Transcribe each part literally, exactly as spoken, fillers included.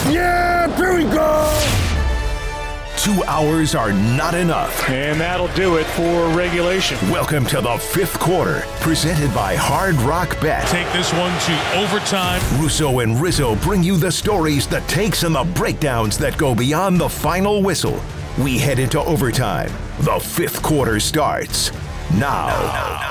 Yeah, here we go! Two hours are not enough. And that'll do it for regulation. Welcome to the fifth quarter, presented by Hard Rock Bet. Take this one to overtime. Russo and Rizzo bring you the stories, the takes, and the breakdowns that go beyond the final whistle. We head into overtime. The fifth quarter starts now.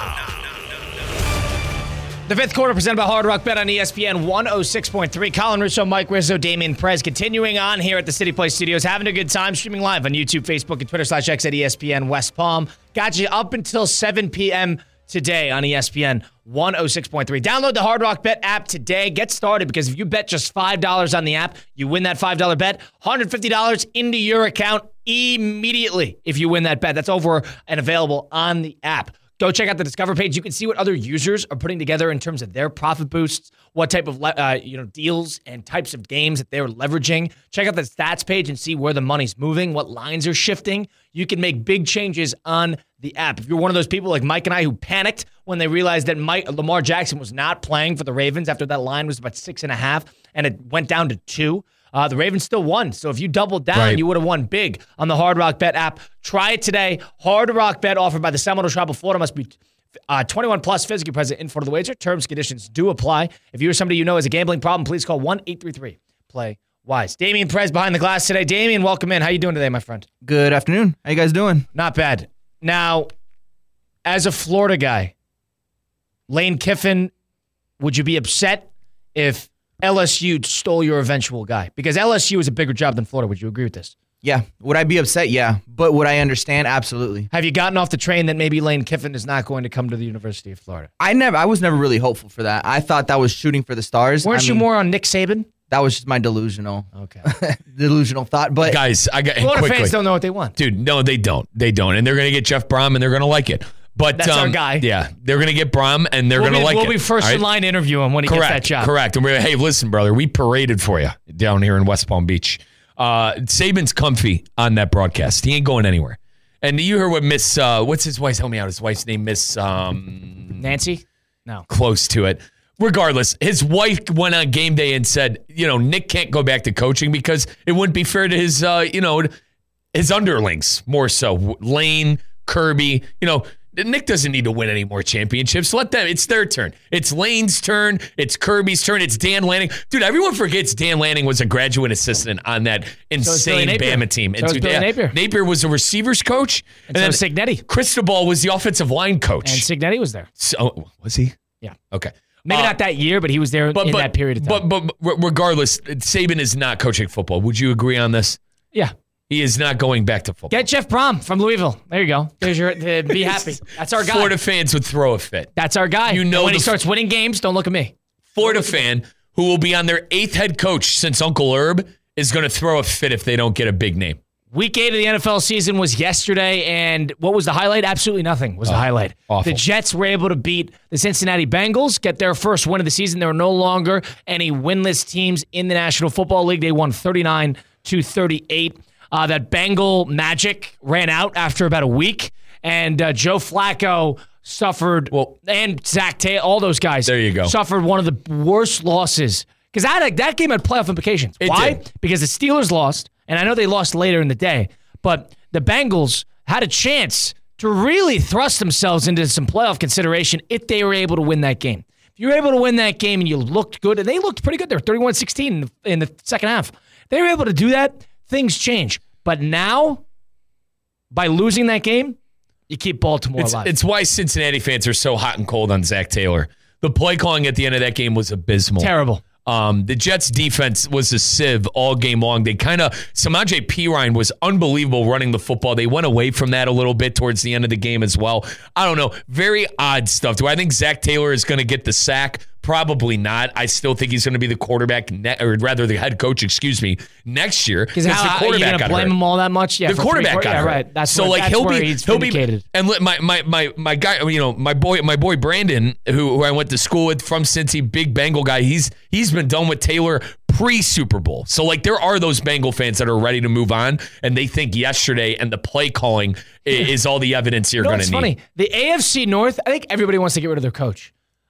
The fifth quarter presented by Hard Rock Bet on E S P N one oh six point three. Colin Russo, Mike Rizzo, Damian Prez continuing on here at the City Place Studios, having a good time, streaming live on YouTube, Facebook, and Twitter slash X at E S P N West Palm. Got you up until seven p.m. today on E S P N one oh six point three. Download the Hard Rock Bet app today. Get started, because if you bet just five dollars on the app, you win that five dollars bet, one hundred fifty dollars into your account immediately if you win that bet. That's over and available on the app. Go check out the Discover page. You can see what other users are putting together in terms of their profit boosts, what type of uh, you know deals and types of games that they're leveraging. Check out the stats page and see where the money's moving, what lines are shifting. You can make big changes on the app. If you're one of those people like Mike and I who panicked when they realized that Mike, Lamar Jackson was not playing for the Ravens after that line was about six and a half and it went down to two, Uh, the Ravens still won. So if you doubled down, right, you would have won big on the Hard Rock Bet app. Try it today. Hard Rock Bet offered by the Seminole Tribe of Florida. Must be uh, twenty-one plus, physically present in front of the wager. Terms and conditions do apply. If you or somebody you know has a gambling problem, please call one eight three three play wise. Damian Prez behind the glass today. Damian, welcome in. How you doing today, my friend? Good afternoon. How you guys doing? Not bad. Now, as a Florida guy, Lane Kiffin, would you be upset if L S U stole your eventual guy? Because L S U is a bigger job than Florida. Would you agree with this? Yeah. Would I be upset? Yeah. But would I understand? Absolutely. Have you gotten off the train that maybe Lane Kiffin is not going to come to the University of Florida? I never. I was never really hopeful for that. I thought that was shooting for the stars. Weren't I you mean, more on Nick Saban? That was just my delusional, okay, delusional thought. But guys, I got Florida quickly, fans don't know what they want, dude. No, they don't. They don't, and they're going to get Jeff Brom, and they're going to like it. But that's um, our guy. Yeah, they're going to get Brom, and they're we'll going to like we'll it. We'll be first right? in line to interview him when he correct, gets that job. Correct. And we're hey, listen, brother, we paraded for you down here in West Palm Beach. Uh, Saban's comfy on that broadcast. He ain't going anywhere. And you heard what Miss, uh, what's his wife's? Help me out. His wife's name, Miss um, Nancy. No, close to it. Regardless, his wife went on game day and said, you know, Nick can't go back to coaching because it wouldn't be fair to his, uh, you know, his underlings more so. Lane, Kirby, you know, Nick doesn't need to win any more championships. Let them. It's their turn. It's Lane's turn. It's Kirby's turn. It's Dan Lanning. Dude, everyone forgets Dan Lanning was a graduate assistant on that insane so Bama team. So was Billy yeah, Napier. Napier was a receivers coach. And, and so then Signetti. Cristobal was the offensive line coach. And Signetti was there. So, was he? Yeah. Okay. Maybe uh, not that year, but he was there but, in but, that period of time. But, but regardless, Saban is not coaching football. Would you agree on this? Yeah. He is not going back to football. Get Jeff Brom from Louisville. There you go. There's your. Uh, be happy. That's our guy. Florida fans would throw a fit. That's our guy. You know, and when the, he starts winning games, don't look at me. Florida fan who will be on their eighth head coach since Uncle Herb is going to throw a fit if they don't get a big name. Week eight of the N F L season was yesterday, and what was the highlight? Absolutely nothing was oh, the highlight. Awful. The Jets were able to beat the Cincinnati Bengals, get their first win of the season. There were no longer any winless teams in the National Football League. They won thirty-nine to thirty-eight. Uh, that Bengal magic ran out after about a week, and uh, Joe Flacco suffered, well, and Zach Taylor, all those guys there you go. suffered one of the worst losses. Because that, that game had playoff implications. It Why? Did. Because the Steelers lost, and I know they lost later in the day, but the Bengals had a chance to really thrust themselves into some playoff consideration if they were able to win that game. If you were able to win that game and you looked good, and they looked pretty good. They were thirty-one sixteen in, in the second half. They were able to do that. Things change. But now, by losing that game, you keep Baltimore it's, alive. It's why Cincinnati fans are so hot and cold on Zach Taylor. The play calling at the end of that game was abysmal. Terrible. Um, the Jets' defense was a sieve all game long. They kind of, Samaje Perine was unbelievable running the football. They went away from that a little bit towards the end of the game as well. I don't know. Very odd stuff. Do I think Zach Taylor is going to get the sack? Probably not. I still think he's going to be the quarterback, ne- or rather the head coach, excuse me, next year. Because the quarterback are you going to blame hurt. him all that much? Yeah, the quarterback got yeah, hurt. Right. That's so where, like that's he'll where be he's he'll be vindicated. And my my my my guy, you know, my boy my boy Brandon, who, who I went to school with from Cincy, big Bengal guy. He's he's been done with Taylor pre-Super Bowl. So like there are those Bengal fans that are ready to move on, and they think yesterday and the play calling is, is all the evidence you're you know, going to need. It's funny. The A F C North, I think everybody wants to get rid of their coach.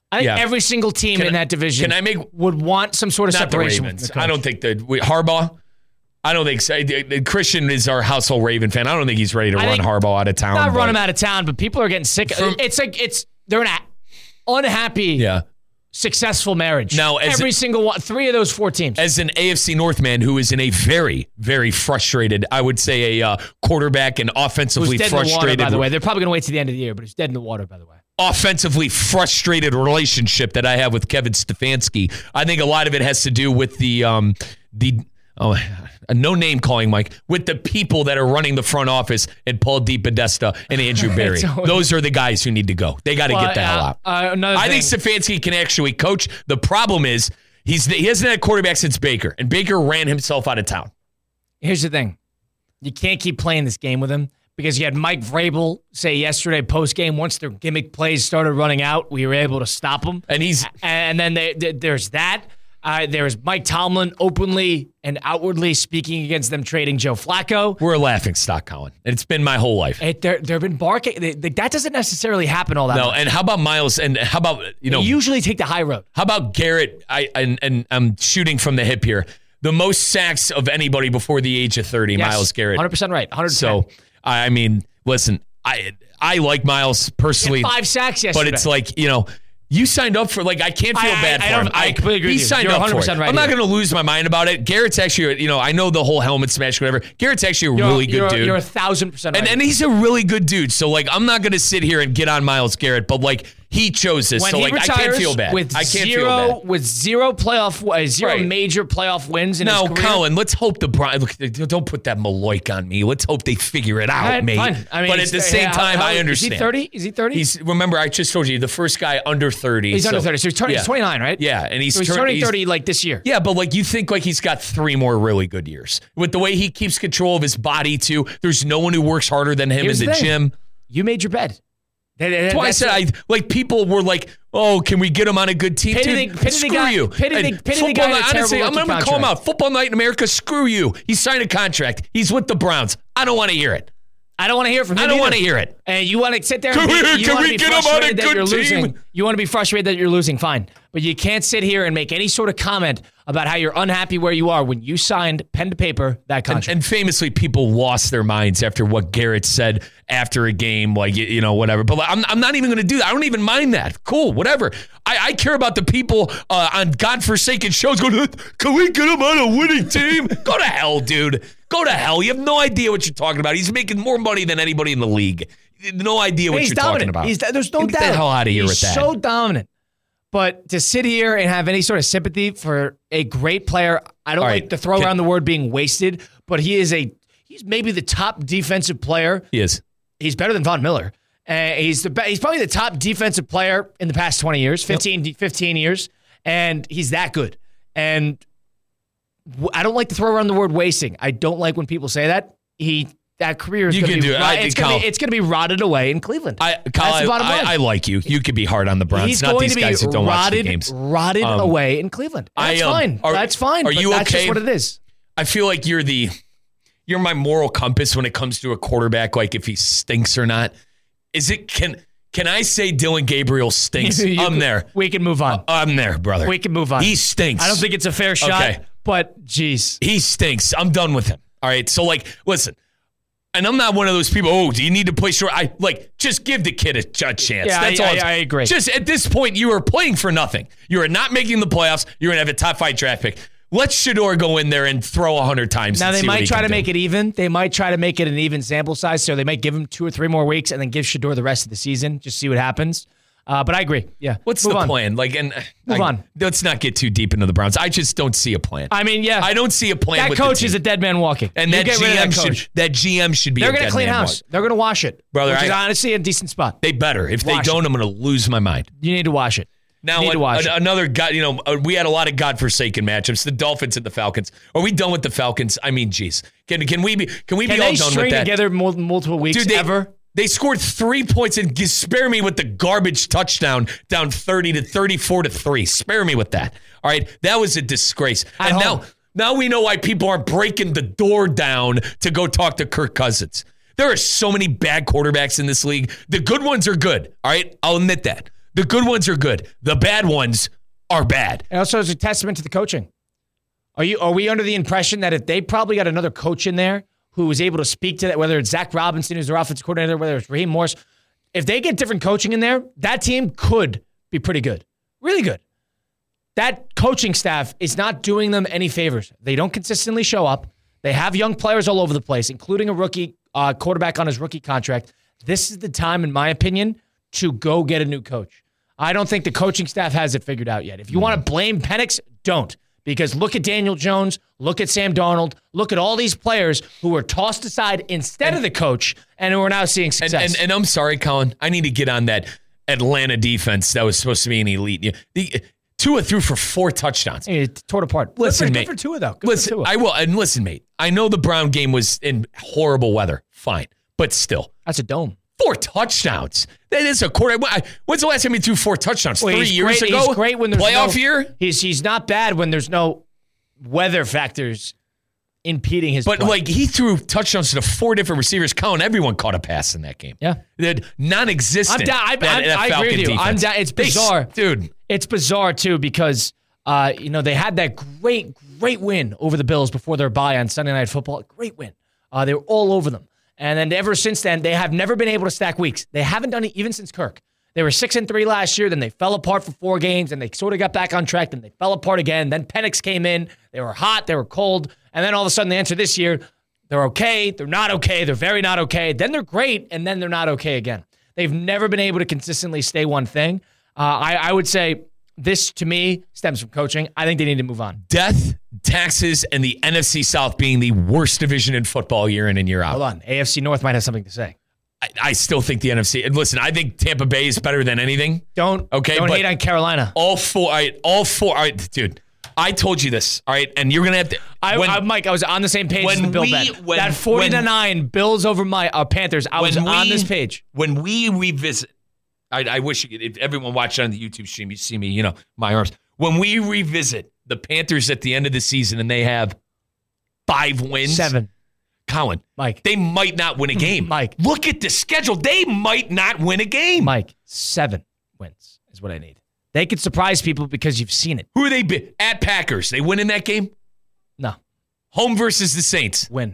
I think Yeah. every single team Can in I- that division can I make- would want some sort of Not the separation. Ravens. From the I don't think that we, Harbaugh. I don't think so. Christian is our household Raven fan. I don't think he's ready to I run think- Harbaugh out of town. Not but- run him out of town, but people are getting sick. From- it's like it's they're an unhappy, Yeah. successful marriage. Now, as every a- single one, three of those four teams. As an A F C North man who is in a very, very frustrated, I would say a uh, quarterback and Who's offensively dead in the water, frustrated, by the way. They're probably going to wait to the end of the year, but it's dead in the water, by the way. offensively frustrated relationship that I have with Kevin Stefanski. I think a lot of it has to do with the um the oh no name calling, Mike, with the people that are running the front office and Paul DePodesta and Andrew Berry. Totally. Those are the guys who need to go. They got to Well, get the hell uh, out. uh, another I thing- think Stefanski can actually coach. The problem is he's he hasn't had a quarterback since Baker, and Baker ran himself out of town. Here's the thing. You can't keep playing this game with him because you had Mike Vrabel say yesterday post-game, once their gimmick plays started running out, we were able to stop them. And he's And then they, they, there's that. Uh, there's Mike Tomlin openly and outwardly speaking against them trading Joe Flacco. we're a laughing stock, Colin. And it's been my whole life. It, they're, they've been barking. They, they, that doesn't necessarily happen all that No, much. and how about Miles? And how about you know? They usually take the high road. How about Garrett? I and, and I'm shooting from the hip here. The most sacks of anybody before the age of thirty, Yes, Miles Garrett. one hundred percent right. one hundred percent. So I mean, listen, I I like Miles personally, Five sacks yesterday. but it's like you know. You signed up for like I can't feel I- I- bad I for don't- him. I completely agree He with you. signed You're up for one hundred it. percent right I'm not here. going to lose my mind about it. Garrett's actually, you know, I know the whole helmet smash, whatever. Garrett's actually a you're, really good you're, dude. You're a thousand percent right. And, and he's a really good dude. So, like, I'm not going to sit here and get on Miles Garrett, but, like, he chose this. when so, he like, I retires can't feel bad. with I can't zero, feel bad. with zero playoff, uh, zero Right. major playoff wins in Now, his career. Colin, let's hope the Brian. Look, don't put that Maloik on me. Let's hope they figure it out, All right, mate. fine. I mean, but at he's- the same yeah, how- time, how- I understand. Is he thirty? Is he thirty? He's remember I just told you the first guy under thirty. He's so- under thirty. So he's, turning, yeah. he's twenty-nine, right? Yeah, and he's, So he's turn- turning he's- thirty like this year. Yeah, but like you think like he's got three more really good years with the way he keeps control of his body too. There's no one who works harder than him Here's in the the thing. gym. You made your bed. That- that- That's why I that's said it. I like people were like, "Oh, can we get him on a good team?" Pity Dude, the- pity the screw guy- you. pity the- And pity the football guy in a night- honestly, terrible I'm going rookie to call him contract. out. Football night in America. Screw you. He signed a contract. He's with the Browns. I don't want to hear it. I don't want to hear it from him I don't either. want to hear it. And you want to sit there and Can be, we- you can want we to be get him on a frustrated that good you're team? losing. You want to be frustrated that you're losing, fine. But you can't sit here and make any sort of comment about how you're unhappy where you are when you signed pen to paper that And, contract. and famously, people lost their minds after what Garrett said after a game, like, you- you know, whatever. But like, I'm, I'm not even going to do that. I don't even mind that. Cool, whatever. I, I care about the people uh, on godforsaken shows going, can we get him on a winning team? Go to hell, dude. Go to hell. You have no idea what you're talking about. He's making more money than anybody in the league. No idea what he's you're dominant. talking about. He's, there's no Get doubt. the hell out of here he's with that. so dominant. But to sit here and have any sort of sympathy for a great player, I don't All like right. to throw Can- around the word being wasted, but he is a he's maybe the top defensive player. He is. He's better than Von Miller. Uh, he's the be- he's probably the top defensive player in the past twenty years, fifteen, fifteen years, and he's that good. And w- I don't like to throw around the word wasting. I don't like when people say that. He that career is You going can to be, do it. ro- I it's think gonna Kyle- be it's going to be rotted away in Cleveland. I, That's Kyle, the bottom I, line. I like you. You could be hard on the Browns, He's not going these to be guys that don't watch the rotted, games. rotted Um, away in Cleveland. That's I, um, fine. are- that's fine. are but you that's okay? just what it is. I feel like you're the you're my moral compass when it comes to a quarterback, like if he stinks or not. Is it can can I say Dylan Gabriel stinks? You I'm can- there. We can move on. I'm there, brother. We can move on. He stinks. I don't think it's a fair shot, Okay. but geez. he stinks. I'm done with him. All right. So like, listen. And I'm not one of those people, oh, do you need to play short? I like just give the kid a, a chance. Yeah, That's I- all. I- I'm- I agree. Just at this point, you are playing for nothing. You are not making the playoffs. You're gonna have a top five draft pick. Let Shador go in there and throw a hundred times. Now and they see what might he try can to do. make it even. They might try to make it an even sample size, so they might give him two or three more weeks and then give Shador the rest of the season. Just see what happens. Uh, but I agree. Yeah. What's Move the on. plan? Like, and Move I- on. Let's not get too deep into the Browns. I just don't see a plan. I mean, yeah. I don't see a plan. That with coach the is a team. dead man walking. and You that get G rid of M that coach. should that G M should be. They're a going to dead clean man house. walk. They're going to wash it, Brother, which is I- honestly a decent spot. They better. If they Wash don't, it. I'm going to lose my mind. You need to wash it. Now, you need an- to wash an- it. another God, you know, uh, we had a lot of godforsaken matchups. The Dolphins and the Falcons. Are we done with the Falcons? I mean, geez, can can we be? Can we Can be all they done string with that? together mul- multiple weeks Dude, they, ever? They scored three points and g- spare me with the garbage touchdown down thirty to thirty-four to three. Spare me with that. All right, that was a disgrace. At and home. now, now we know why people aren't breaking the door down to go talk to Kirk Cousins. There are so many bad quarterbacks in this league. The good ones are good. All right, I'll admit that. The good ones are good. The bad ones are bad. And also, it's a testament to the coaching. Are you? Are we under the impression that if they probably got another coach in there who was able to speak to that, whether it's Zach Robinson, who's their offensive coordinator, whether it's Raheem Morris, if they get different coaching in there, that team could be pretty good. Really good. That coaching staff is not doing them any favors. They don't consistently show up. They have young players all over the place, including a rookie uh, quarterback on his rookie contract. This is the time, in my opinion, to go get a new coach. I don't think the coaching staff has it figured out yet. If you want to blame Penix, don't. Because look at Daniel Jones, look at Sam Darnold, look at all these players who were tossed aside instead and, of the coach and who are now seeing success. And, and, and I'm sorry, Colin, I need to get on that Atlanta defense that was supposed to be an elite. The, Tua threw for four touchdowns. Hey, it tore it apart. Listen, good mate. For Tua, though. Good listen, for Tua. I will. And listen, mate, I know the Brown game was in horrible weather. Fine. But still. That's a dome. Four touchdowns. That is a quarter. When's the last time he threw four touchdowns? Well, Three years great, ago? He's great when there's Playoff no, year? He's, he's not bad when there's no weather factors impeding his But, play. like, he threw touchdowns to four different receivers. Colin, everyone caught a pass in that game. Yeah. That non-existent. I'm down. I, that, I, that I agree Falcon with you. defense. I'm down. It's They- bizarre. dude. It's bizarre, too, because, uh, you know, they had that great, great win over the Bills before their bye on Sunday Night Football. Great win. Uh, they were all over them. And then ever since then, they have never been able to stack weeks. They haven't done it even since Kirk. They were six and three last year. Then they fell apart for four games, and they sort of got back on track. Then they fell apart again. Then Penix came in. They were hot. They were cold. And then all of a sudden, they enter this year. They're okay. They're not okay. They're very not okay. Then they're great, and then they're not okay again. They've never been able to consistently stay one thing. Uh, I, I would say this, to me, stems from coaching. I think they need to move on. Death, taxes, and the N F C South being the worst division in football year in and year out. Hold on. A F C North might have something to say. I, I still think the N F C. And listen, I think Tampa Bay is better than anything. Don't, okay, don't but hate on Carolina. All four. All right, all four. All right, dude. I told you this. All right, and you're gonna have to. I, when, I, Mike, I was on the same page as when the Bill we- bet. when- that forty to nine when- Bills over my uh, Panthers. I was when on we- this page. When we revisit, I, I wish you could, if everyone watched on the YouTube stream, you see me. You know my arms. When we revisit the Panthers at the end of the season and they have five wins, Seven. Colin, Mike. they might not win a game. Mike. Look at the schedule. They might not win a game. Mike, seven wins is what I need. They could surprise people because you've seen it. Who are they be- at Packers? They win in that game? No. Home versus the Saints. Win.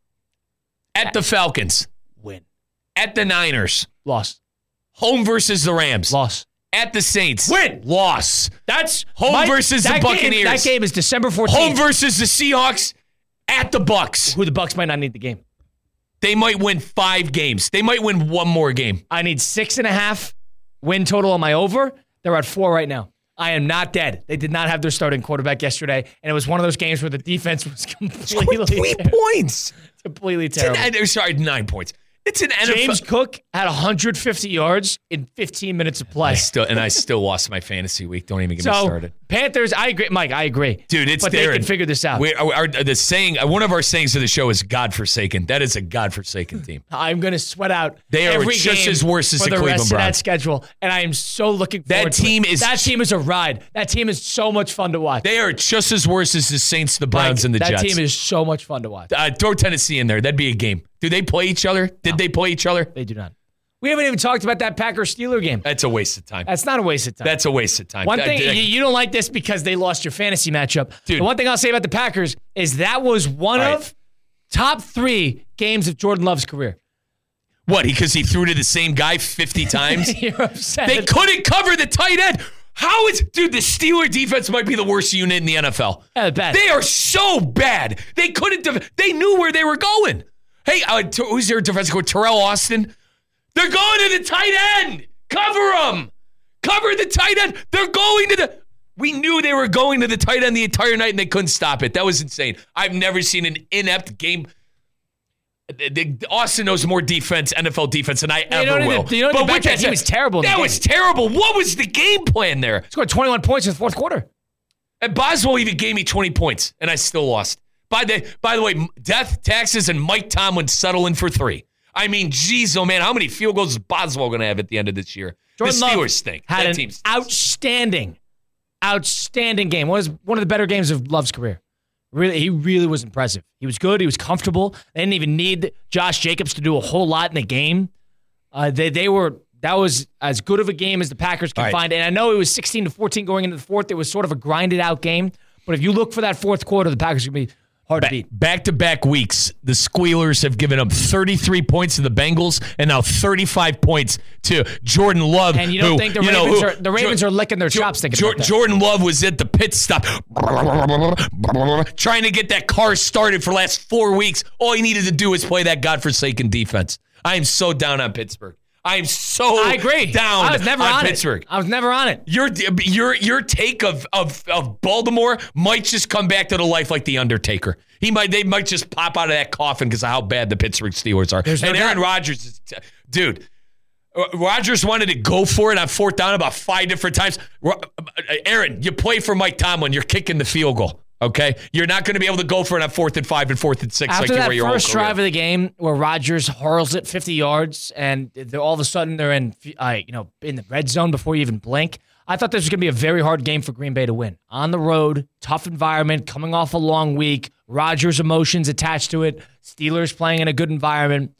At the Falcons. Win. At the Niners. Loss. Home versus the Rams. Loss. At the Saints. Win. Loss. That's Home Mike, versus the that Buccaneers. Game, that game is December fourteenth. Home versus the Seahawks. At the Bucks. Who the Bucks might not need the game. They might win five games. They might win one more game. I need six and a half win total on my over. They're at four right now. I am not dead. They did not have their starting quarterback yesterday, and it was one of those games where the defense was completely Three ter- points. completely It's terrible. an, sorry, nine points. It's an N F L. James Cook had one hundred fifty yards in fifteen minutes of play. I still and I still lost my fantasy week. Don't even get so me started. Panthers, I agree, Mike. I agree, Dude, it's but there. they can figure this out. We, our, our, the saying, one of our sayings of the show is "godforsaken." That is a godforsaken team. I'm going to sweat out They are every just game as worse as for the the Cleveland rest of that Browns. schedule, and I am so looking That forward to team it. is- that team is a ride. That team is so much fun to watch. They are just as worse as the Saints, the Browns, Mike, and the that Jets. team is so much fun to watch. uh, throw Tennessee in there. That'd be a game. Do they play each other? Did they play each other? They do not. We haven't even talked about that Packers-Steeler game. That's a waste of time. That's not a waste of time. That's a waste of time. One I- thing, I- you, you don't like this because they lost your fantasy matchup. Dude. The one thing I'll say about the Packers is that was one All right. of top three games of Jordan Love's career. what? Because he threw to the same guy fifty times? You're upset. They couldn't cover the tight end. How is dude? The Steeler defense might be the worst unit in the N F L. Yeah, bad. They are so bad. They couldn't. Def- they knew where they were going. Hey, uh, t- who's their defensive coach? Terrell Austin. They're going to the tight end. Cover them. Cover the tight end. They're going to the. We knew they were going to the tight end the entire night, and they couldn't stop it. That was insane. I've never seen an inept game. The- the- Austin knows more defense, N F L defense, than I You ever know, will. the- you know, the But back with that end, he said, was terrible in the That game. was terrible. What was the game plan there? Scored twenty-one points in the fourth quarter. And Boswell even gave me twenty points, and I still lost. By the by the way, death, taxes, and Mike Tomlin settle in for three. I mean, geez, oh man, how many field goals is Boswell going to have at the end of this year? Jordan the Love Steelers stink. had That an team stinks. outstanding, outstanding game. One of one of the better games of Love's career. Really, he really was impressive. He was good. He was comfortable. They didn't even need Josh Jacobs to do a whole lot in the game. Uh, they they were that was as good of a game as the Packers can All right. find. And I know it was sixteen to fourteen going into the fourth. It was sort of a grinded out game. But if you look for that fourth quarter, the Packers are going to be hard to beat. Back-to-back weeks, the Squealers have given up thirty-three points to the Bengals and now thirty-five points to Jordan Love. And you don't who, think the you know, Ravens who- are the Ravens Jo- are licking their Jo- chops thinking Jo- about that. Jordan Love was at the pit stop trying to get that car started for the last four weeks. All he needed to do was play that godforsaken defense. I am so down on Pittsburgh. I am so I agree. down I was never on, on Pittsburgh. it. I was never on it. Your your your take of, of of Baltimore might just come back to the life like the Undertaker. He might they might just pop out of that coffin because of how bad the Pittsburgh Steelers are. There's no and Aaron doubt. Rodgers, is, dude. Rodgers wanted to go for it on fourth down about five different times. Aaron, you play for Mike Tomlin. You're kicking the field goal. Okay, you're not going to be able to go for it on fourth and five and fourth and six After like you that were your whole first career. drive of the game where Rodgers hurls it fifty yards and they're, all of a sudden they're in, uh, you know, in the red zone before you even blink. I thought this was going to be a very hard game for Green Bay to win. On the road, tough environment, coming off a long week, Rodgers' emotions attached to it, Steelers playing in a good environment.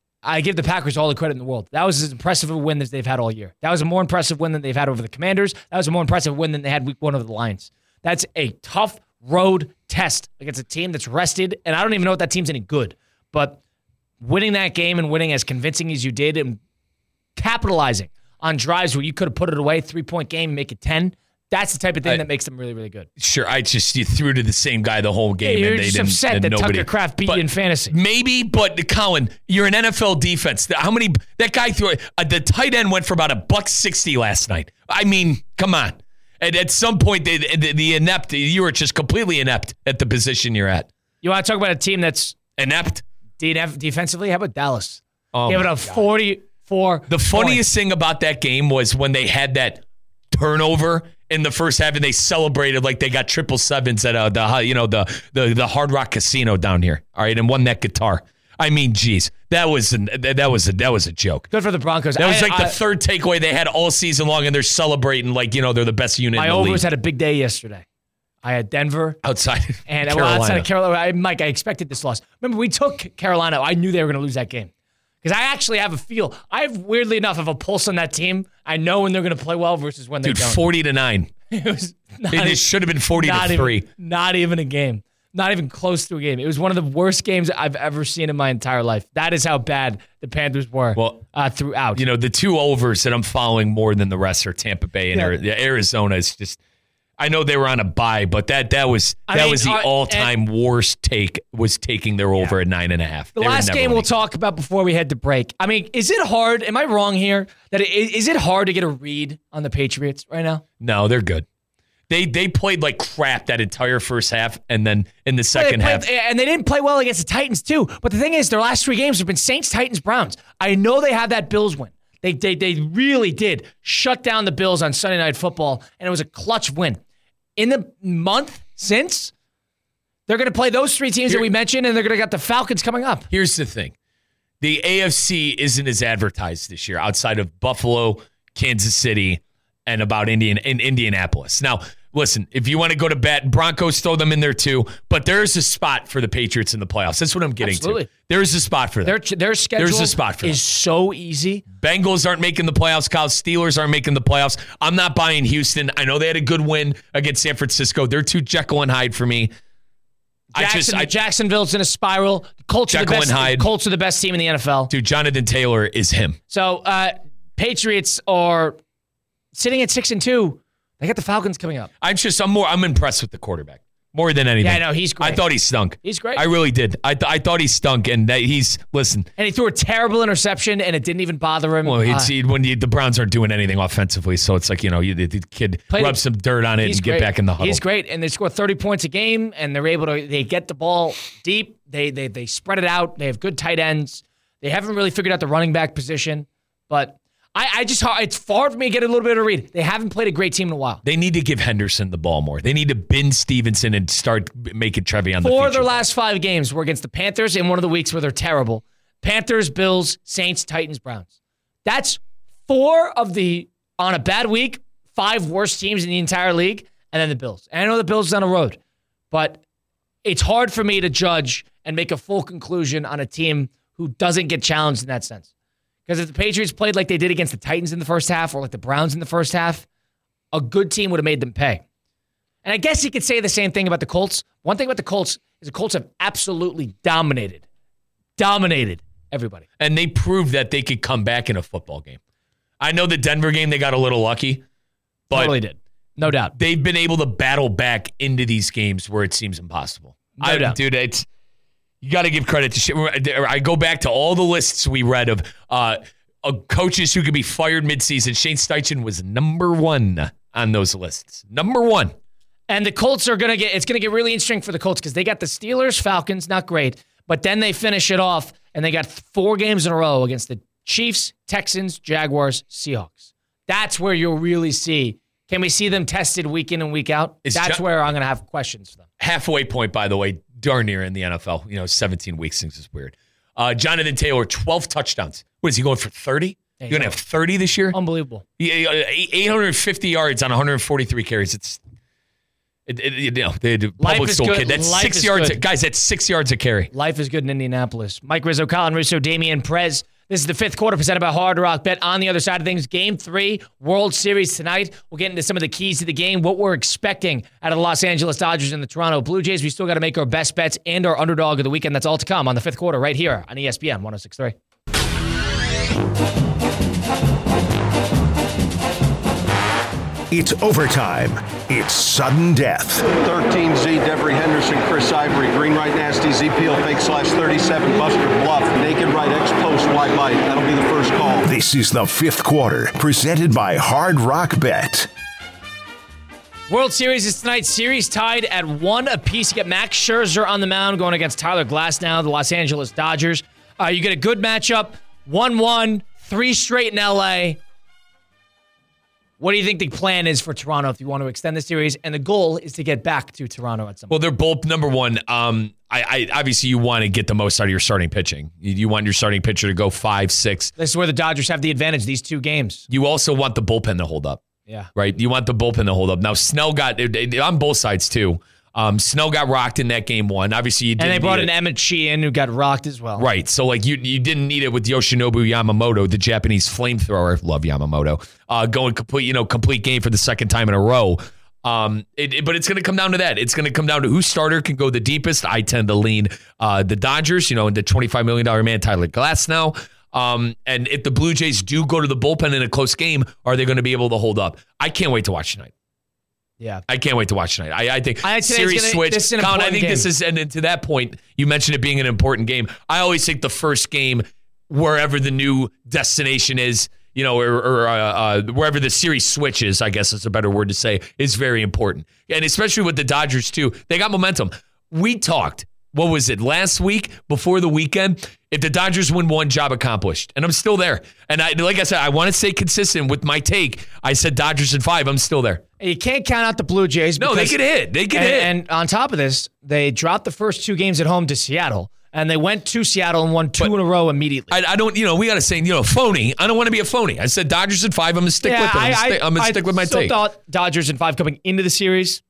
I give the Packers all the credit in the world. That was as impressive a win as they've had all year. That was a more impressive win than they've had over the Commanders. That was a more impressive win than they had week one over the Lions. That's a tough road test against a team that's rested, and I don't even know if that team's any good. But winning that game and winning as convincing as you did and capitalizing on drives where you could have put it away, three-point game, make it ten, that's the type of thing I, that makes them really, really good. Sure, I just you threw to the same guy the whole game, Yeah, you're and they just didn't. upset and that nobody, Tucker Kraft beat but you in fantasy. Maybe, but Colin, you're an N F L defense. How many? That guy threw uh, the tight end went for about a buck sixty last night. I mean, come on. And at some point, they, the, the inept, you were just completely inept at the position you're at. You want to talk about a team that's Inept. D F defensively? How about Dallas? Oh Give it my a God. forty-four. The funniest thing about that game was when they had that turnover in the first half, and they celebrated like they got triple sevens at uh, the you know the the the Hard Rock Casino down here. All right, and won that guitar. I mean, geez, that was an, that was a, that was a joke. Good for the Broncos. That was I- like the I- third takeaway they had all season long, and they're celebrating like you know they're the best unit My in the league. overs had a big day yesterday. I had Denver. outside And Carolina. well, outside of Carolina, I, Mike, I expected this loss. Remember, we took Carolina. I knew they were going to lose that game because I actually have a feel. I have weirdly enough of a pulse on that team. I know when they're going to play well versus when they Dude, don't. forty to nine. It was not It even- should have been forty not to even- three. Not even a game. Not even close to a game. It was one of the worst games I've ever seen in my entire life. That is how bad the Panthers were Well, uh, throughout. You know, the two overs that I'm following more than the rest are Tampa Bay and Yeah. Ari- Arizona. Is just. I know they were on a bye, but that that was I that mean, was the uh, all-time worst take. Was taking their over at nine and a half. The They were last never game we'll winning. talk about before we head to break. I mean, is it hard? Am I wrong here? That it, is it hard to get a read on the Patriots right now? No, they're good. They they played like crap that entire first half, and then in the They second played- half, and they didn't play well against the Titans too. But the thing is, their last three games have been Saints, Titans, Browns. I know they have that Bills win. They they they really did shut down the Bills on Sunday Night Football, and it was a clutch win. In the month since, they're going to play those three teams Here- that we mentioned, and they're going to get the Falcons coming up. here's the thing: the A F C isn't as advertised this year, outside of Buffalo, Kansas City, and about Indian in Indianapolis. Now, listen, if you want to go to bat, Broncos throw them in there too, but there's a spot for the Patriots in the playoffs. That's what I'm getting Absolutely. to. There's a spot for them. Their their schedule There's a spot for them. is so easy. Bengals aren't making the playoffs. Kyle, Steelers aren't making the playoffs. I'm not buying Houston. I know they had a good win against San Francisco. They're too Jekyll and Hyde for me. I Jackson, just, I, Jacksonville's in a spiral. The Colts are the Jekyll best. and Hyde. Colts are the best team in the N F L. dude, Jonathan Taylor is him. So uh, Patriots are sitting at six and two. They got the Falcons coming up. I'm just, I'm more, I'm impressed with the quarterback more than anything. Yeah, I know, he's great. I thought he stunk. He's great. I really did. I, th- I thought he stunk, and that he's listen. And he threw a terrible interception, and it didn't even bother him. Well, it's Uh, he, when you, the Browns aren't doing anything offensively, so it's like you know, you, the, the kid Played- rub some dirt on it he's and get great. back in the huddle. He's great, and they score thirty points a game, and they're able to. They get the ball deep. They they they spread it out. They have good tight ends. They haven't really figured out the running back position, but I, I just it's far for me to get a little bit of a read. They haven't played a great team in a while. They need to give Henderson the ball more. They need to bin Stevenson and start making Trevi on the Four of feature. their last five games were against the Panthers in one of the weeks where they're terrible. Panthers, Bills, Saints, Titans, Browns. That's four of the, on a bad week, five worst teams in the entire league, and then the Bills. And I know the Bills is on the road, but it's hard for me to judge and make a full conclusion on a team who doesn't get challenged in that sense. Because if the Patriots played like they did against the Titans in the first half or like the Browns in the first half, a good team would have made them pay. And I guess you could say the same thing about the Colts. One thing about the Colts is the Colts have absolutely dominated, dominated everybody. And they proved that they could come back in a football game. I know the Denver game, they got a little lucky. But totally did. No doubt. They've been able to battle back into these games where it seems impossible. No I, doubt. Dude, it's, you got to give credit to shit. I go back to all the lists we read of uh, uh, coaches who could be fired midseason. Shane Steichen was number one on those lists. Number one. And the Colts are going to get, it's going to get really interesting for the Colts because they got the Steelers, Falcons, not great, but then they finish it off and they got four games in a row against the Chiefs, Texans, Jaguars, Seahawks. That's where you'll really see, can we see them tested week in and week out? Is That's Jo- where I'm going to have questions for them. Halfway point, by the way, darn near in the N F L. You know, seventeen weeks, things is weird. Uh, Jonathan Taylor, twelve touchdowns. What is he going for, thirty? You're going to have thirty this year? Unbelievable. Yeah, eight hundred fifty yards on one hundred forty-three carries. It's, it, it, you know, the public school kid. That's Life six is yards. good. Guys, that's six yards a carry. Life is good in Indianapolis. Mike Rizzo, Colin Russo, Damian Prez. This is the fifth quarter presented by Hard Rock Bet. On the other side of things, Game three, World Series tonight. We'll get into some of the keys to the game, what we're expecting out of the Los Angeles Dodgers and the Toronto Blue Jays. We still got to make our best bets and our underdog of the weekend. That's all to come on the fifth quarter right here on E S P N one oh six point three. It's overtime. It's sudden death. thirteen Z, Devery Henderson, Chris Ivory, green right nasty, Z peel, fake slash thirty-seven, Buster Bluff, naked right, X post, wide light. That'll be the first call. This is the fifth quarter, presented by Hard Rock Bet. World Series is tonight. Series tied at one apiece. You get Max Scherzer on the mound going against Tyler Glasnow, the Los Angeles Dodgers. Uh, you get a good matchup. one one, three straight in L A. What do you think the plan is for Toronto if you want to extend the series? And the goal is to get back to Toronto at some point. Well, they're both, number one, um, I, I obviously you want to get the most out of your starting pitching. You, you want your starting pitcher to go five, six. This is where the Dodgers have the advantage, these two games. You also want the bullpen to hold up. Yeah. Right? You want the bullpen to hold up. Now, Snell got, on both sides too, um, Snell got rocked in that game one. Obviously, you didn't And they brought in it. Emmett Sheehan, who got rocked as well. Right. So, like, you you didn't need it with Yoshinobu Yamamoto, the Japanese flamethrower. Love Yamamoto. Uh, going complete, you know, complete game for the second time in a row. Um, it, it- but it's going to come down to that. It's going to come down to whose starter can go the deepest. I tend to lean uh, the Dodgers, you know, and the twenty-five million dollars man, Tyler Glasnow. Um, and if the Blue Jays do go to the bullpen in a close game, are they going to be able to hold up? I can't wait to watch tonight. Yeah. I can't wait to watch tonight. I, I think I think today's series gonna- switch. this is an Colin, I important think this game. is, and to that point, you mentioned it being an important game. I always think the first game, wherever the new destination is, you know, or, or uh, uh, wherever the series switches, I guess is a better word to say, is very important. And especially with the Dodgers, too. They got momentum. We talked, what was it, last week before the weekend? If the Dodgers win one, job accomplished. And I'm still there. And I, like I said, I want to stay consistent with my take. I said Dodgers in five. I'm still there. You can't count out the Blue Jays. No, they because- can hit. They can and, hit. And on top of this, they dropped the first two games at home to Seattle, and they went to Seattle and won two But in a row immediately. I, I don't, you know, we got to say, you know, phony. I don't want to be a phony. I said Dodgers in five. I'm going to stick with it. I'm going to stick, I'm gonna I stick with my still take. thought Dodgers in five coming into the series,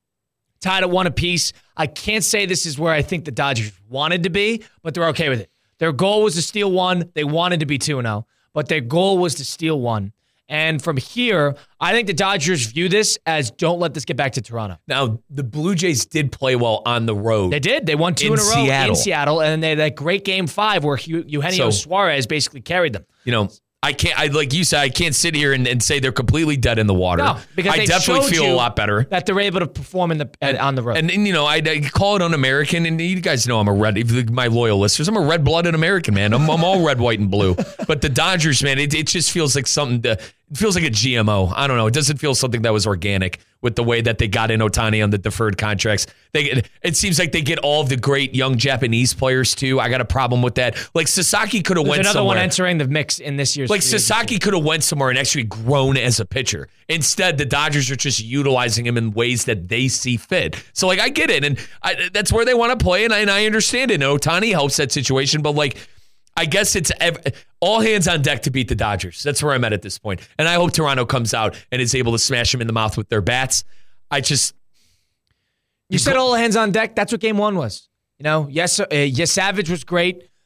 tied at one apiece. I can't say this is where I think the Dodgers wanted to be, but they're okay with it. Their goal was to steal one. They wanted to be two and oh, but their goal was to steal one. And from here, I think the Dodgers view this as don't let this get back to Toronto. Now, the Blue Jays did play well on the road. They did. They won two in, In a row Seattle. in Seattle, and they had that great game five where Eu- Eugenio So- Suarez basically carried them. You know, I can't, I like you said, I can't sit here and, and say they're completely dead in the water. No, because I they definitely showed feel you a lot better. that they're able to perform in the uh, on the road. And, and you know, I, I call it un-American, and you guys know I'm a red, if my loyal listeners, I'm a red-blooded American, man. I'm, I'm all red, white, and blue. But the Dodgers, man, it, it just feels like something to, it feels like a G M O. I don't know. It doesn't feel something that was organic with the way that they got in Ohtani on the deferred contracts. They, it seems like they get all of the great young Japanese players, too. I got a problem with that. Like, Sasaki could have There's went another somewhere. one entering the mix in this year's Like free agency. Sasaki could have went somewhere and actually grown as a pitcher. Instead, the Dodgers are just utilizing him in ways that they see fit. So, like, I get it, and I, that's where they want to play, and I, and I understand it. And Ohtani helps that situation, but like, I guess it's ev- all hands on deck to beat the Dodgers. That's where I'm at at this point, and I hope Toronto comes out and is able to smash them in the mouth with their bats. I just You said all hands on deck. That's what game one was. You know, yes, uh, yes, Savage was great.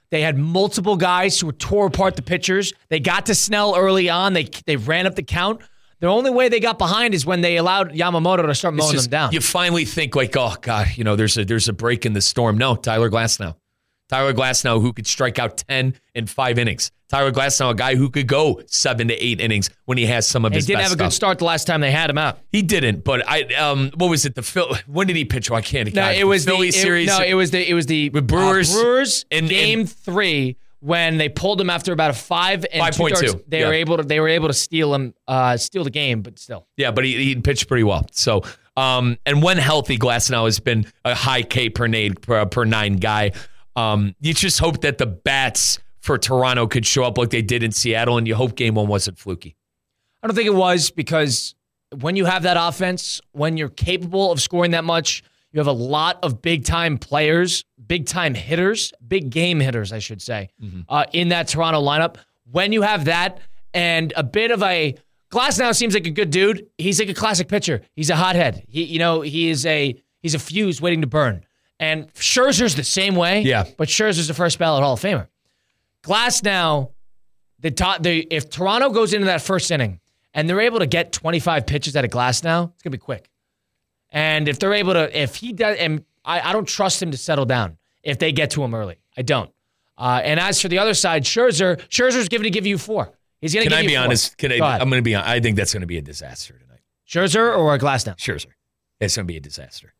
They had multiple guys who tore apart the pitchers. They got to Snell early on. They they ran up the count. The only way they got behind is when they allowed Yamamoto to start mowing just, them down. You finally think like, oh God, you know, there's a there's a break in the storm. No, Tyler Glasnow. Tyler Glasnow, who could strike out ten in five innings. Tyler Glasnow, a guy who could go seven to eight innings when he has some of he his didn't best have a good stuff. start the last time they had him out. He didn't, but I um, what was it? The Phil? When did he pitch? Oh, I can't. No, God, it was the Philly the, it, series. No, it was the it was the With Brewers, uh, Brewers in, game in, three when they pulled him after about a five and five point two. They yeah. were able to they were able to steal him, uh, steal the game, but still. Yeah, but he, he pitched pretty well. So, um, and when healthy, Glasnow has been a high K per nine per, per nine guy. Um, you just hope that the bats for Toronto could show up like they did in Seattle, and you hope game one wasn't fluky. I don't think it was, because when you have that offense, when you're capable of scoring that much, you have a lot of big-time players, big-time hitters, big game hitters, I should say, mm-hmm. uh, in that Toronto lineup. When you have that and a bit of a Glasnow seems like a good dude. He's like a classic pitcher. He's a hothead. He, you know, he is a he's a fuse waiting to burn. And Scherzer's the same way. Yeah. But Scherzer's the first ballot Hall of Famer. Glasnow, the, the if Toronto goes into that first inning and they're able to get twenty-five pitches out of Glasnow, it's gonna be quick. And if they're able to, if he does, and I, I don't trust him to settle down if they get to him early. I don't. Uh, and as for the other side, Scherzer, Scherzer's going to give you four. He's going to give I you be four. honest? Can I, Go I'm going to be honest. I think that's going to be a disaster tonight. Scherzer or Glasnow? Scherzer. It's going to be a disaster.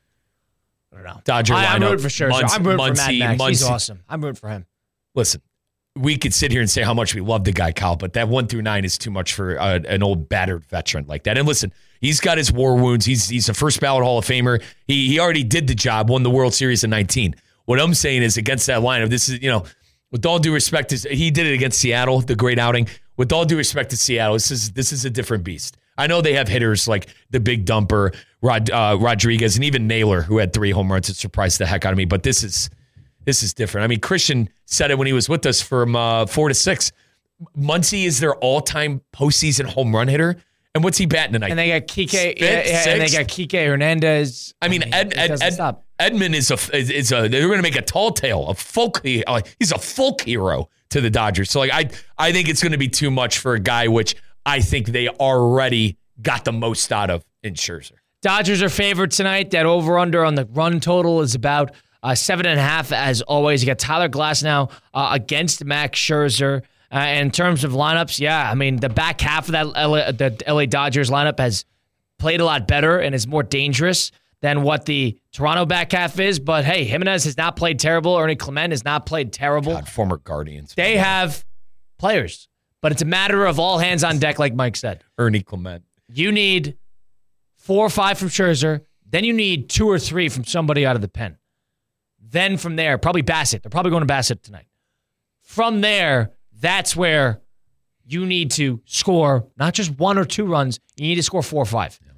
I don't know. Dodger I, I'm lineup, rooting for Scherzer. Muncy, I'm rooting Muncy, for Mad Max. He's Muncy. awesome. I'm rooting for him. Listen, we could sit here and say how much we love the guy, Kyle, but that one through nine is too much for uh, an old battered veteran like that. And listen, he's got his war wounds. He's he's a first ballot Hall of Famer. He he already did the job, won the World Series in nineteen. What I'm saying is against that lineup, this is, you know, with all due respect, to, he did it against Seattle, the great outing. With all due respect to Seattle, this is this is a different beast. I know they have hitters like the big dumper, Rod, uh, Rodriguez, and even Naylor, who had three home runs. It surprised the heck out of me. But this is this is different. I mean, Christian said it when he was with us from uh, four to six. Muncy is their all-time postseason home run hitter. And what's he batting tonight? And they got Kike, Fifth, yeah, yeah, and they sixth? got Kike Hernandez. I mean, I mean Ed, it Ed, doesn't Ed, stop. Edmund is a is, is a. They're going to make a tall tale, a folk. Uh, he's a folk hero to the Dodgers. So, like, I I think it's going to be too much for a guy which I think they already got the most out of in Scherzer. Dodgers are favored tonight. That over-under on the run total is about uh, seven and a half. As always, you got Tyler Glasnow uh, against Max Scherzer. Uh, in terms of lineups, yeah, I mean, the back half of that L A, the L A Dodgers lineup has played a lot better and is more dangerous than what the Toronto back half is. But hey, Jimenez has not played terrible. Ernie Clement has not played terrible. God, former Guardians. They have players, but it's a matter of all hands on deck, like Mike said. Ernie Clement. You need four or five from Scherzer. Then you need two or three from somebody out of the pen. Then from there, probably Bassett. They're probably going to Bassett tonight. From there, that's where you need to score not just one or two runs. You need to score four or five. Yeah.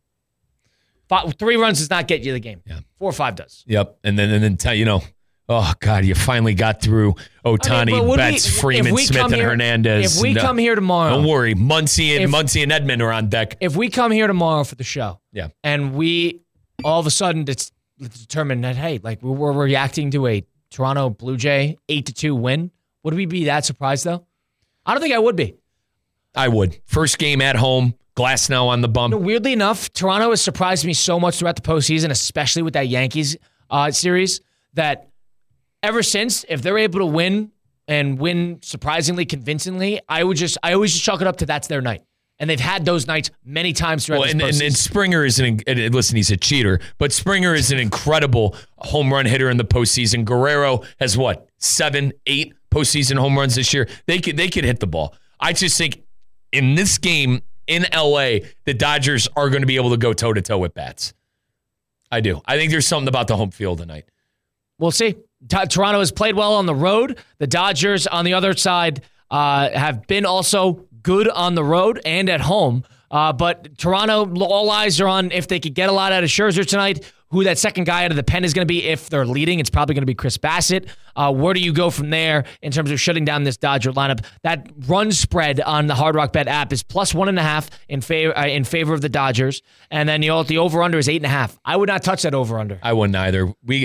five three runs does not get you the game. Yeah. Four or five does. Yep. And then, and then tell you know, oh, God, you finally got through Ohtani, I mean, Betts, we, Freeman, Smith, and here, Hernandez. If we no, come here tomorrow. Don't worry. Muncy and if, Muncy and Edmund are on deck. If we come here tomorrow for the show, yeah, and we all of a sudden it's determined that, hey, like we're reacting to a Toronto Blue Jay eight to two win, would we be that surprised, though? I don't think I would be. I would. First game at home, Glasnow on the bump. You know, weirdly enough, Toronto has surprised me so much throughout the postseason, especially with that Yankees uh, series, that ever since, if they're able to win and win surprisingly convincingly, I would just, I always just chalk it up to that's their night. And they've had those nights many times throughout well, this and, postseason. and, and Springer is an, and listen, he's a cheater, but Springer is an incredible home run hitter in the postseason. Guerrero has what, seven, eight postseason home runs this year. They could they could hit the ball. I just think in this game in L A, the Dodgers are going to be able to go toe to toe with bats. I do. I think there's something about the home field tonight. We'll see. T- Toronto has played well on the road. The Dodgers on the other side uh, have been also good on the road and at home. Uh, but Toronto, all eyes are on if they could get a lot out of Scherzer tonight. Who that second guy out of the pen is going to be if they're leading. It's probably going to be Chris Bassett. Uh, where do you go from there in terms of shutting down this Dodger lineup? That run spread on the Hard Rock Bet app is plus one and a half in favor uh, in favor of the Dodgers, and then you know, the over under is eight and a half. I would not touch that over under. I wouldn't either. We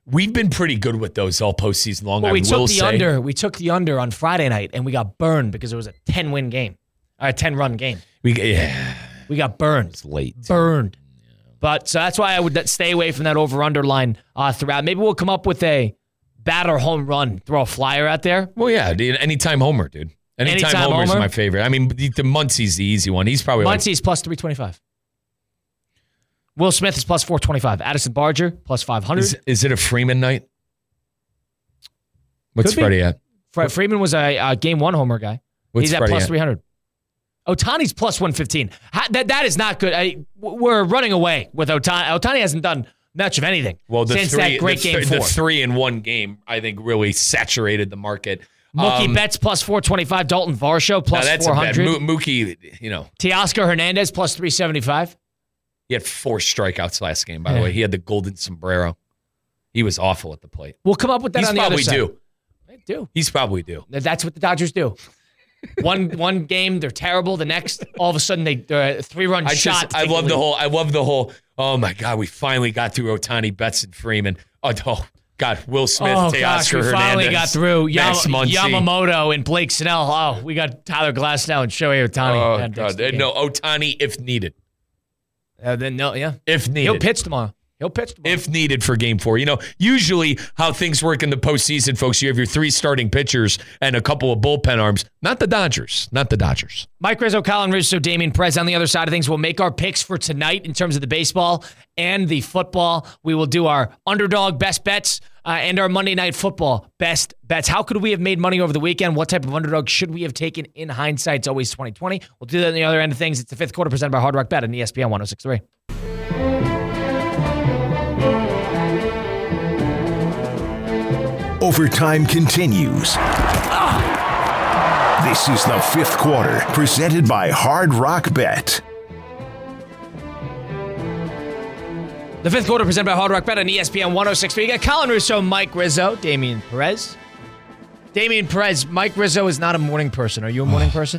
We've been pretty good with those all postseason long. Well, I we took will the say. under. We took the under on Friday night, and we got burned because it was a ten-win game, or a ten-run game. We yeah, We got burned. it's late. Burned. But so that's why I would stay away from that over-under line uh, throughout. Maybe we'll come up with a batter home run, throw a flyer out there. Well, yeah, dude, anytime homer, dude. Anytime, Anytime homer is homer? my favorite. I mean, the, the Muncie's the easy one. He's probably like, Muncie's plus three twenty-five. Will Smith is plus four twenty-five. Addison Barger plus five hundred. is, is it a Freeman night? What's Could be. Freddie at? Fre- Freeman was a, a game one homer guy. What's He's at Freddie plus at? three hundred. Otani's plus one fifteen. Ha- that, that is not good. I, we're running away with Otani. Otani hasn't done much of anything Well, the since three, that great the, game th- four. the three in one game, I think, really saturated the market. Mookie Um, Betts plus four twenty-five. Dalton Varsho now plus that's four a bad. hundred. Mo- Mookie, you know, Teoscar Hernandez plus three seventy-five. he had four strikeouts last game. By the Yeah. way, he had the golden sombrero. He was awful at the plate. We'll come up with that He's on the other probably side. due. They do. He's probably due. That's what the Dodgers do. one one game they're terrible. The next, all of a sudden they they're a three run I shot. just, to I take love the the lead. whole. I love the whole. Oh my God, we finally got through Otani, Betts, and Freeman. Oh, oh God, Will Smith, Oh Teoscar gosh, we Hernandez, finally got through Yam- Max Muncy. Yamamoto and Blake Snell. Oh, we got Tyler Glasnow and Shohei Ohtani. Oh That next God, game. no Otani if needed. Uh, then no, yeah, If needed. he'll pitch tomorrow. He'll pitch tomorrow. If needed for game four. You know, usually how things work in the postseason, folks, you have your three starting pitchers and a couple of bullpen arms. Not the Dodgers. Not the Dodgers. Mike Rizzo, Colin Russo, Damian Perez on the other side of things. We'll make our picks for tonight in terms of the baseball and the football. We will do our underdog best bets uh, and our Monday Night Football best bets. How could we have made money over the weekend? What type of underdog should we have taken in hindsight? It's always twenty twenty. We'll do that on the other end of things. It's the fifth quarter presented by Hard Rock Bet on E S P N one oh six point three. Overtime continues. This is the fifth quarter, presented by Hard Rock Bet. The fifth quarter presented by Hard Rock Bet on E S P N one oh six point three. You got Colin Russo, Mike Rizzo, Damian Perez. Damian Perez, Mike Rizzo is not a morning person. Are you a morning person?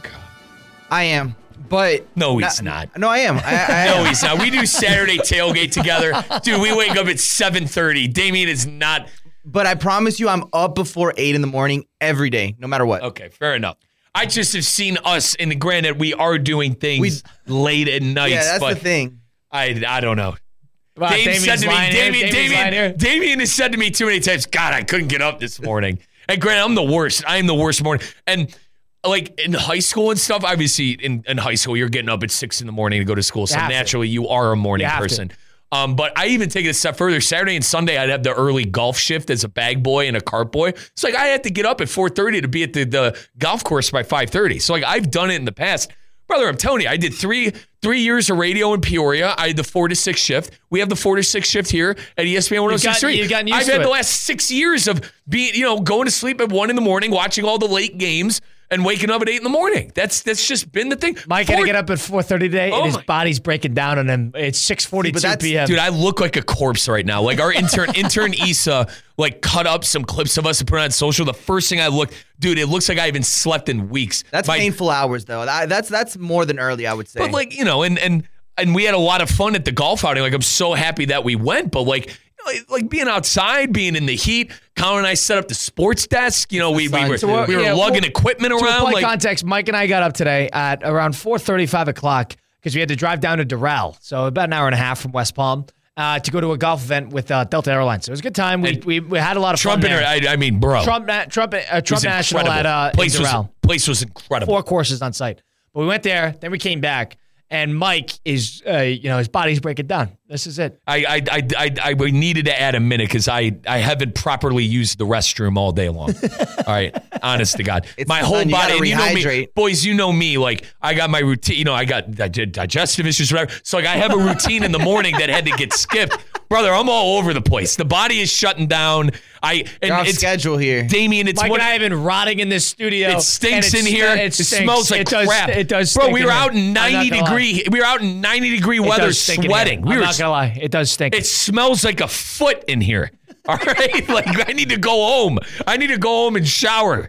I am, but No, he's not. No, I am. I, I No, am. he's not. We do Saturday tailgate together. Dude, we wake up at seven thirty. Damien is not. But I promise you, I'm up before eight in the morning every day, no matter what. Okay, fair enough. I just have seen us, and granted, we are doing things late at nights. Yeah, that's but the thing. I, I don't know. Wow, Dame Damian's said to me, lying here. Damien, Damian's lying here. Damien, Damien has said to me too many times, God, I couldn't get up this morning. And granted, I'm the worst. I am the worst morning. And like in high school and stuff, obviously in, in high school, you're getting up at six in the morning to go to school. So have to. naturally, you are a morning You have to. person. Um, but I even take it a step further. Saturday and Sunday, I'd have the early golf shift as a bag boy and a cart boy. It's like I had to get up at four thirty to be at the, the golf course by five thirty. So like I've done it in the past. Brother, I'm telling you, I did three three years of radio in Peoria. I had the four to six shift. We have the four to six shift here at E S P N one oh six point three. You've gotten used I've to had it. the last six years of being, you know, going to sleep at one in the morning, watching all the late games, and waking up at eight in the morning. That's that's just been the thing. Mike had to Four- get up at four thirty today, Oh and his my- body's breaking down on him. It's six forty-two that's- p.m. Dude, I look like a corpse right now. Like our intern, intern Issa, like cut up some clips of us and put it on social. The first thing I looked, dude, it looks like I haven't slept in weeks. That's My- painful hours, though. That- That's that's more than early, I would say. But like, you know, and and and we had a lot of fun at the golf outing. Like I'm so happy that we went. But like, you know, like being outside, being in the heat. Colin and I set up the sports desk. You know, we, we were So we're- we were yeah, lugging well, equipment To around. apply Like, context, Mike and I got up today at around four thirty, five o'clock because we had to drive down to Doral, so about an hour and a half from West Palm, uh, to go to a golf event with uh, Delta Airlines. So it was a good time. We, And we we had a lot of Trump fun and there. I, I mean, bro, Trump, na- Trump, uh, it was Trump National incredible. at uh, in place was Doral. place was incredible. Four courses on site. But we went there, then we came back, and Mike is, uh, you know, his body's breaking down. This is it. I I I I, I we needed to add a minute because I I haven't properly used the restroom all day long. All right, honest to God, It's my the whole sun. You body. gotta And you know me, rehydrate. boys. You know me. Like I got my routine. You know, I got I did digestive issues, whatever. So like I have a routine in the morning that had to get skipped. Brother, I'm all over the place. The body is shutting down. I and You're off it's schedule here. Damien. It's Mike what and I have been rotting in this studio. it stinks and in it here. st- It, It, stinks. smells like it does, crap. It does. Bro, stink we in were here. out in I'm not ninety gonna lie. degree. We were out in ninety degree It weather, does stink in sweating. here. We I'm were. not gonna lie. It does stink. It smells like a foot in here. All right, like I need to go home. I need to go home and shower.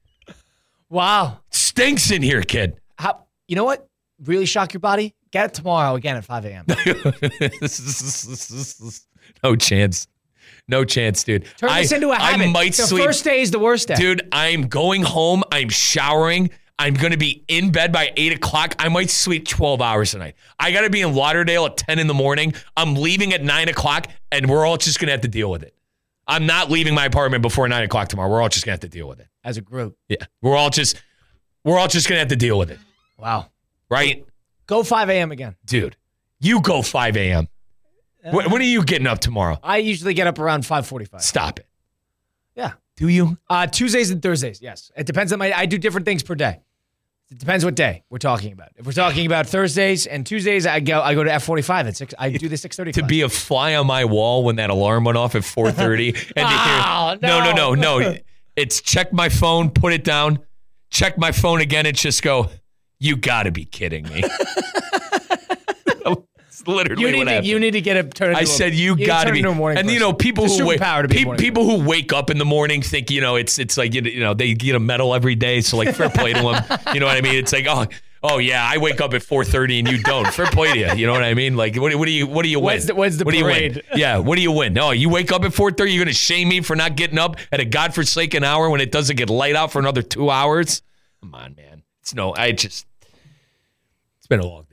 Wow. Stinks in here, kid. How, you know what? Really shock your body? Get it tomorrow again at five a.m. No chance. No chance, dude. Turn I, this into a habit. I might the sleep. first day is the worst day. Dude, I'm going home. I'm showering. I'm going to be in bed by eight o'clock. I might sleep twelve hours a night. I got to be in Lauderdale at ten in the morning. I'm leaving at nine o'clock, and we're all just going to have to deal with it. I'm not leaving my apartment before nine o'clock tomorrow. We're all just going to have to deal with it. As a group. Yeah. We're all just, we're all just going to have to deal with it. Wow. Right? Go five a.m. again. Dude, you go five a.m. Uh, when, when are you getting up tomorrow? I usually get up around five forty-five. Stop it. Yeah. Do you? Uh, Tuesdays and Thursdays, yes. It depends on my, I do different things per day. It depends what day we're talking about. If we're talking about Thursdays and Tuesdays, I go I go to F forty-five at six. I do the six thirty. To be a fly on my wall when that alarm went off at four thirty. and oh, to hear, no, no, no, no. It's check my phone, put it down, check my phone again, and just go, you got to be kidding me. It's literally you need what to, happened. You need to get a turn. I a, said you, you got to be. And person. You know, people it's who wake to be pe- people who wake up in the morning think you know it's it's like you know they get a medal every day. So like fair play to them. You know what I mean? It's like oh. Oh yeah, I wake up at four thirty and you don't. Fair play to you. You know what I mean? Like, what, what do you, what do you win? What's the, what's the what parade? do you win? Yeah, what do you win? No, you wake up at four thirty. You're gonna shame me for not getting up at a godforsaken hour when it doesn't get light out for another two hours. Come on, man. It's no. I just. It's been a long day.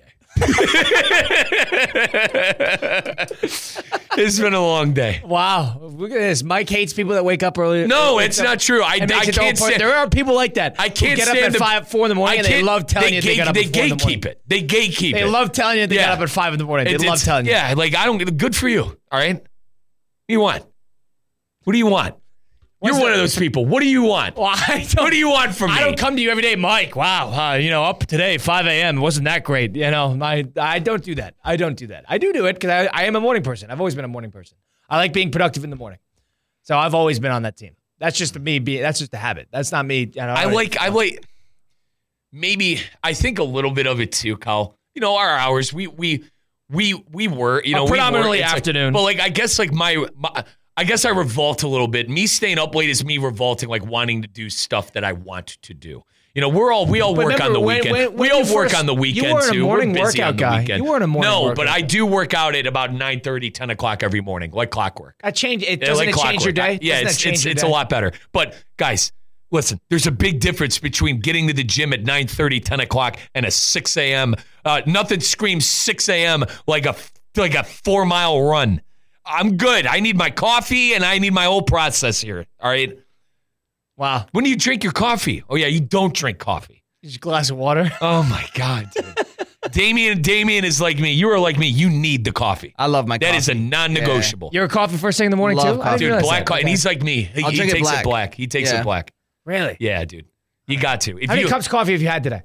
It's been a long day. Wow, look at this. Mike hates people that wake up early. No, it's not true. I, I can't stand. There are people like that. I can't who get stand up at the, five, four in the morning, and they love telling they you gate, they got up they at four in the morning. gatekeep it. They gatekeep they it. They love telling you they yeah. got up at five in the morning. They it's, love telling you. Yeah, like I don't. Good for you. All right. What do you want? What do you want? What's You're that? One of those people. What do you want? Well, I don't, what do you want from me? I don't come to you every day, Mike. Wow, uh, you know, up today, five a.m. Wasn't that great? You know, I I don't do that. I don't do that. I do do it because I, I am a morning person. I've always been a morning person. I like being productive in the morning, so I've always been on that team. That's just me. Being that's just a habit. That's not me. You know, I like. I like. Maybe I think a little bit of it too, Kyle. You know, our hours. We we we we were. You know, uh, predominantly we were, afternoon. Like, but like, I guess like my. my I guess I revolt a little bit. Me staying up late is me revolting, like wanting to do stuff that I want to do. You know, we're all we all but work remember, on the when, weekend. When, when we all work first, on the weekend you weren't too. A morning we're busy workout on the guy. weekend. You weren't a morning. No, workout but guy. I do work out at about nine thirty, ten o'clock every morning, like clockwork. I change it. Yeah, Doesn't like it change your day? I, yeah, doesn't it's change it's, your it's day? a lot better. But guys, listen, there's a big difference between getting to the gym at nine thirty, ten o'clock and a six a.m. Uh, nothing screams six a.m. like a like a four mile run. I'm good. I need my coffee and I need my whole process here. All right. Wow. When do you drink your coffee? Oh yeah, you don't drink coffee. Just a glass of water. Oh my God, dude. Damian, Damian is like me. You are like me. You need the coffee. I love my that coffee. That is a non-negotiable. Yeah. You're a coffee first thing in the morning love too? Coffee. Dude, black coffee. Okay. And he's like me. He, I'll he drink takes it black. it black. He takes yeah. it black. Really? Yeah, dude. You got to. If How many you, cups of coffee have you had today?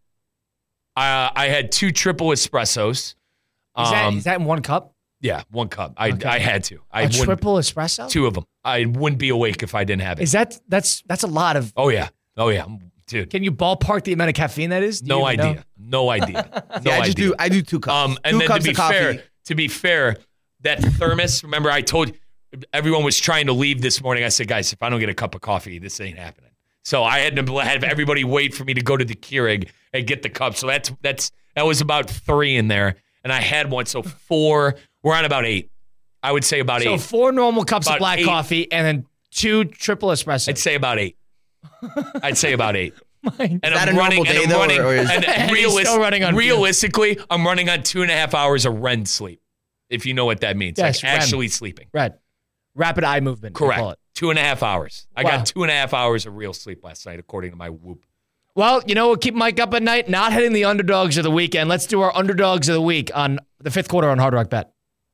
Uh, I had two triple espressos. Is, that, Um, is that in one cup? Yeah, one cup. I Okay. I had to. I A wouldn't- triple espresso? Two of them. I wouldn't be awake if I didn't have it. Is that that's that's a lot of? Oh yeah. Oh yeah, dude. Can you ballpark the amount of caffeine that is? Do No you idea. know? No idea. No yeah, I just idea. do. I do two cups. Um, and two then cups to be of coffee. fair, to be fair, that thermos. Remember, I told everyone was trying to leave this morning. I said, guys, if I don't get a cup of coffee, this ain't happening. So I had to have everybody wait for me to go to the Keurig and get the cup. So that's that's that was about three in there, and I had one. So four. We're on about eight. I would say about so eight. So four normal cups about of black eight. coffee and then two triple espressos. I'd say about eight. I'd say about eight. And And that I'm a running, normal and day, I'm though, running, or is- and And he's realis- still running on realistically, I'm running on two and a half hours of R E M sleep, if you know what that means. Yes, like R E M. actually sleeping. Right. Rapid eye movement. they Correct. call it. Two and a half hours. I Wow. got two and a half hours of real sleep last night, according to my Whoop. Well, you know what? Keep Mike up at night. Not hitting the underdogs of the weekend. Let's do our underdogs of the week on the fifth quarter on Hard Rock Bet.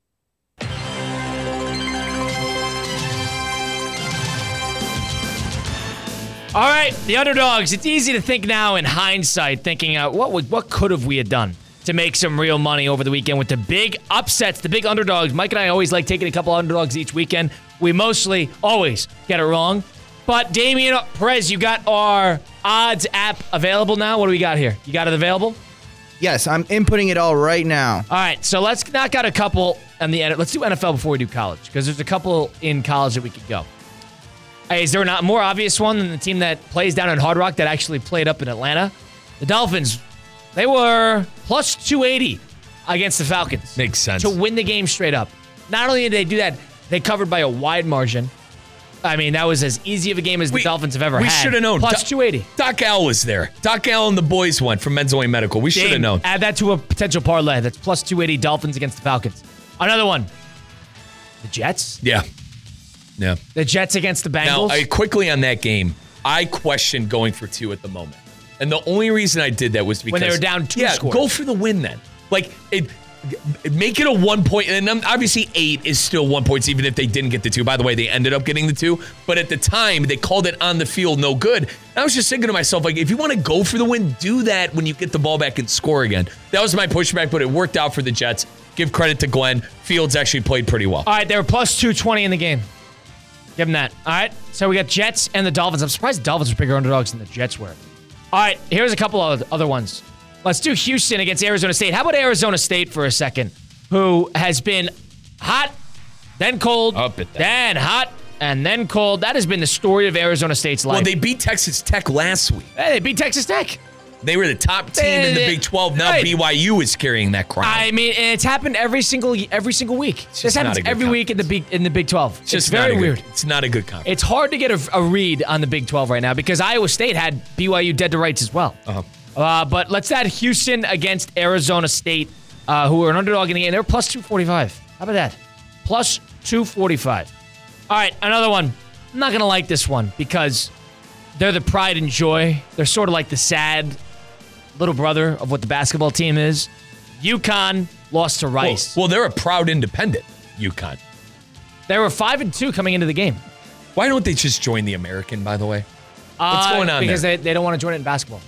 All right, the underdogs. It's easy to think now in hindsight, thinking uh, what would, what could have we have done to make some real money over the weekend with the big upsets, the big underdogs. Mike and I always like taking a couple underdogs each weekend. We mostly always get it wrong. But Damian Perez, you got our odds app available now. What do we got here? You got it available? Yes, I'm inputting it all right now. All right, so let's knock out a couple on the end. Let's do N F L before we do college, because there's a couple in college that we could go. Hey, is there a more obvious one than the team that plays down in Hard Rock that actually played up in Atlanta? The Dolphins, they were plus two eighty against the Falcons. Makes sense. To win the game straight up. Not only did they do that, They covered by a wide margin. I mean, that was as easy of a game as the We- Dolphins have ever we had. should have known. Plus Do- two eighty. Doc Al was there. Doc Al and the boys went from Men's Only Medical. We should have Dame, known. Add that to a potential parlay. That's plus two eighty Dolphins against the Falcons. Another one. The Jets? Yeah. Yeah. The Jets against the Now, Bengals? I, quickly on that game, I questioned going for two at the moment. And the only reason I did that was because... When they were down two yeah, scores. go for the win then. Like, it, make it a one point... And obviously, eight is still one point, even if they didn't get the two. By the way, they ended up getting the two. But at the time, they called it on the field no good. And I was just thinking to myself, like, if you want to go for the win, do that when you get the ball back and score again. That was my pushback, but it worked out for the Jets. Give credit to Glenn. Fields actually played pretty well. All right, they were plus two twenty in the game. Give them that. All right, so we got Jets and the Dolphins. I'm surprised the Dolphins are bigger underdogs than the Jets were. All right, here's a couple of other ones. Let's do Houston against Arizona State. How about Arizona State for a second, who has been hot, then cold, Up at that. then hot, and then cold. That has been the story of Arizona State's life. Well, they beat Texas Tech last week. Hey, they beat Texas Tech. They were the top team in the They- Big twelve. Now right. B Y U is carrying that crown. I mean, and it's happened every single every single week. This just not happens a good every week in the big in the Big twelve. It's, just very not a good- weird. It's not a good conference. It's hard to get a, a read on the Big twelve right now because Iowa State had B Y U dead to rights as well. Uh-huh. Uh, but let's add Houston against Arizona State, uh, who are an underdog in the game. They're plus two forty-five. How about that? Plus two forty-five. All right, another one. I'm not going to like this one because they're the pride and joy. They're sort of like the sad little brother of what the basketball team is. UConn lost to well, Rice. well, they're a proud independent, UConn. They were five and two coming into the game. Why don't they just join the American, by the way? What's Uh, going on Because there? they, they don't want to join it in basketball.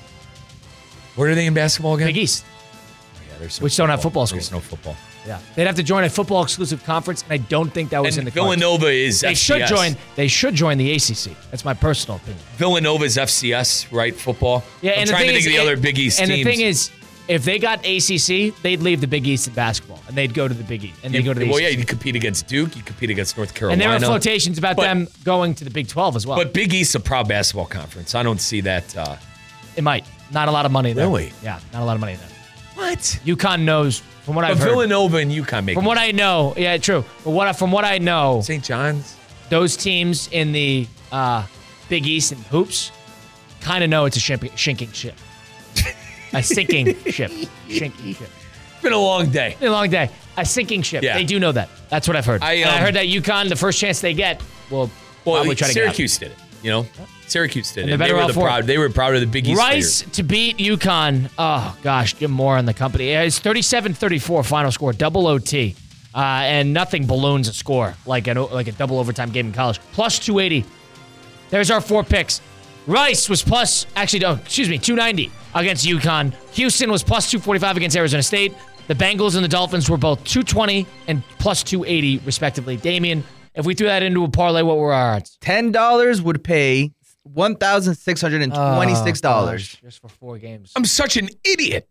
Where are they in basketball again? Big East. Yeah, there's no which don't have football There's schools. no football. Yeah. They'd have to join a football exclusive conference, and I don't think that was in And the cards. Villanova is They F C S. should join. They should join the A C C. That's my personal opinion. Villanova's F C S, right? Football. Yeah, I'm and trying the to thing think is, of the it- other Big East and teams. the thing is, if they got A C C, they'd leave the Big East in basketball, and they'd go to the Big East, and they you, go to the well, A C C. yeah, you compete against Duke, you compete against North And Carolina. there are flotations about But- them going to the Big twelve as well. But Big East's a proud basketball conference. I don't see that. Uh, it might. Not a lot of money there. Really? Yeah, not a lot of money there. what? UConn knows, from what But I've heard. Villanova and UConn make From what I know, yeah, true. But what I, from what I know, Saint John's. those teams in the uh, Big East and hoops kind of know it's a ship, sinking ship. A sinking ship. Sinking ship. It's been a long day. It's been a long day. A sinking ship. Yeah. They do know that. That's what I've heard. I, and I um, heard that UConn, the first chance they get, will Well, probably try to Syracuse did it. You know, Syracuse did And it. they're They better were off the for it. proud. They were proud of the Big get East. out. Rice players. to beat UConn. Oh, gosh. Jim Moore on the company. It's thirty-seven thirty-four final score, double O T. Uh, and nothing balloons a score like, an, like a double overtime game in college. Plus two eighty. There's our four picks. Rice was plus, actually, no, excuse me, two ninety against UConn. Houston was plus two forty-five against Arizona State. The Bengals and the Dolphins were both two twenty and plus two eighty, respectively. Damian, if we threw that into a parlay, what were our odds? ten dollars would pay one thousand six hundred twenty-six dollars. Oh, just for four games. I'm such an idiot.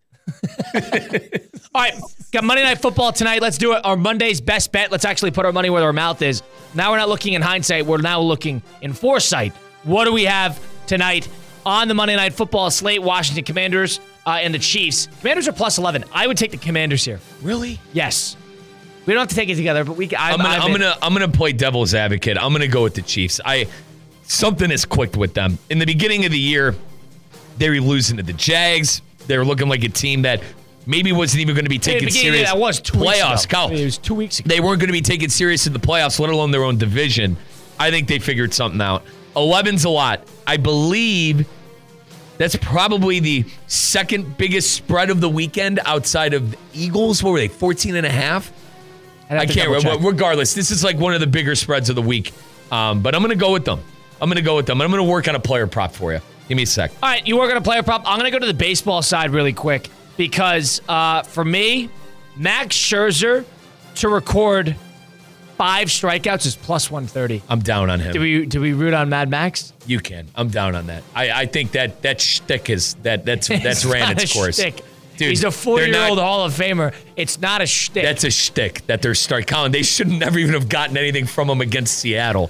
All right, got Monday Night Football tonight. Let's do it. Our Monday's best bet. Let's actually put our money where our mouth is. Now we're not looking in hindsight. We're now looking in foresight. What do we have tonight on the Monday Night Football slate? Washington Commanders uh, and the Chiefs. Commanders are plus eleven. I would take the Commanders here. Really? Yes. We don't have to take it together, but we. I'm, I'm gonna, I'm I'm in. gonna, I'm gonna play devil's advocate. I'm gonna go with the Chiefs. I something has clicked with them. In the beginning of the year, they were losing to the Jags. They were looking like a team that maybe wasn't even going to be Hey, taken beginning of- serious. That was two playoffs. weeks ago. Kyle. I mean, it was two weeks ago. They weren't going to be taken serious in the playoffs, let alone their own division. I think they figured something out. eleven's a lot. I believe that's probably the second biggest spread of the weekend outside of the Eagles. What were they, fourteen and a half? I'd have I to can't double check. remember. Regardless, this is like one of the bigger spreads of the week. Um, but I'm going to go with them. I'm going to go with them. I'm going to work on a player prop for you. Give me a sec. All right, you are going to play a prop. I'm going to go to the baseball side really quick because uh, for me, Max Scherzer to record five strikeouts is plus one thirty. I'm down on him. Do we do we root on Mad Max? You can. I'm down on that. I, I think that that shtick is that that's that's It's ran not its a course. shtick. Dude, He's a they're forty-year-old not- Hall of Famer. It's not a shtick. That's a shtick that they're start Colin. They should never even have gotten anything from him against Seattle.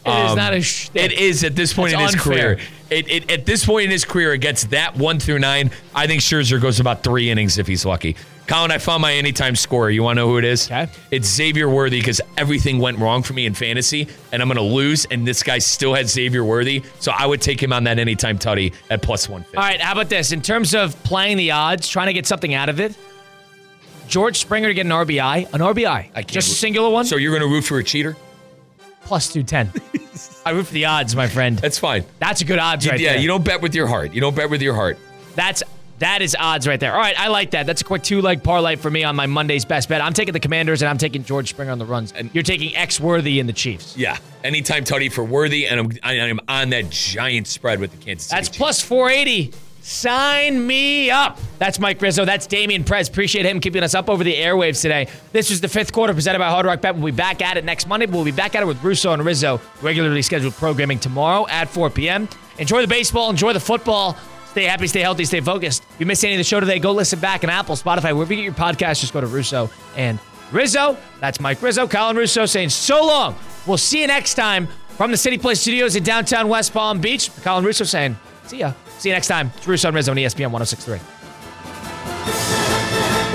It is not a shtick. It is at this point That's in his unfair. career. It, it, at this point in his career, it gets that one through nine. I think Scherzer goes about three innings if he's lucky. Colin, I found my anytime scorer. You want to know who it is? Okay. It's Xavier Worthy because everything went wrong for me in fantasy, and I'm going to lose, and this guy still had Xavier Worthy, so I would take him on that anytime tutty at plus one fifty. All right, how about this? In terms of playing the odds, trying to get something out of it, George Springer to get an R B I. An R B I. I can't Just a root- singular one? So you're going to root for a cheater? Plus two ten. I root for the odds, my friend. That's fine. That's a good odds right yeah, there. you don't bet with your heart. You don't bet with your heart. That's that is odds right there. All right, I like that. That's a quick two-leg parlay for me on my Monday's best bet. I'm taking the Commanders and I'm taking George Springer on the runs. And you're taking X Worthy in the Chiefs. Yeah, anytime tutty for Worthy, and I'm, I'm on that giant spread with the Kansas City That's Chiefs. plus four eighty. Sign me up. That's Mike Rizzo. That's Damian Prez. Appreciate him keeping us up over the airwaves today. This was the fifth quarter presented by Hard Rock Bet. We'll be back at it next Monday. We'll be back at it with Russo and Rizzo. Regularly scheduled programming tomorrow at four p.m. Enjoy the baseball. Enjoy the football. Stay happy, stay healthy, stay focused. If you missed any of the show today, go listen back on Apple, Spotify, wherever you get your podcast. Just go to Russo and Rizzo. That's Mike Rizzo. Colin Russo saying so long. We'll see you next time from the City Place Studios in downtown West Palm Beach. Colin Russo saying see ya. See you next time. It's Russo and Rizzo on E S P N one oh six point three.